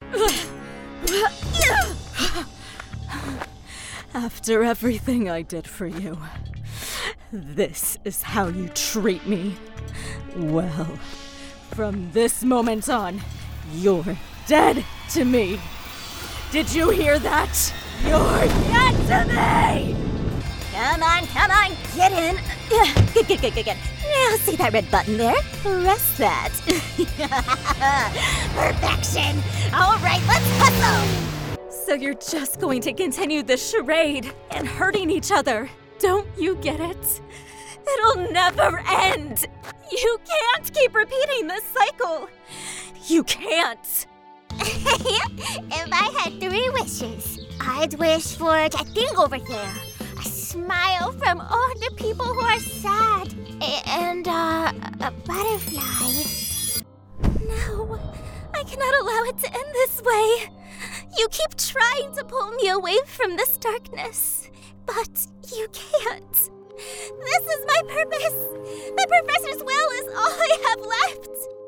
After everything I did for you, this is how you treat me. Well, from this moment on, you're dead to me. Did you hear that? You're dead to me! Come on, get in. Good. Now see that red button there? Press that. Perfection. All right, let's hustle. So you're just going to continue this charade and hurting each other. Don't you get it? It'll never end. You can't keep repeating this cycle. You can't. If I had 3 wishes, I'd wish for that thing over there. A smile from all the people who are sad. And a butterfly. No, I cannot allow it to end this way. You keep trying to pull me away from this darkness, but you can't. This is my purpose. The professor's will is all I have left.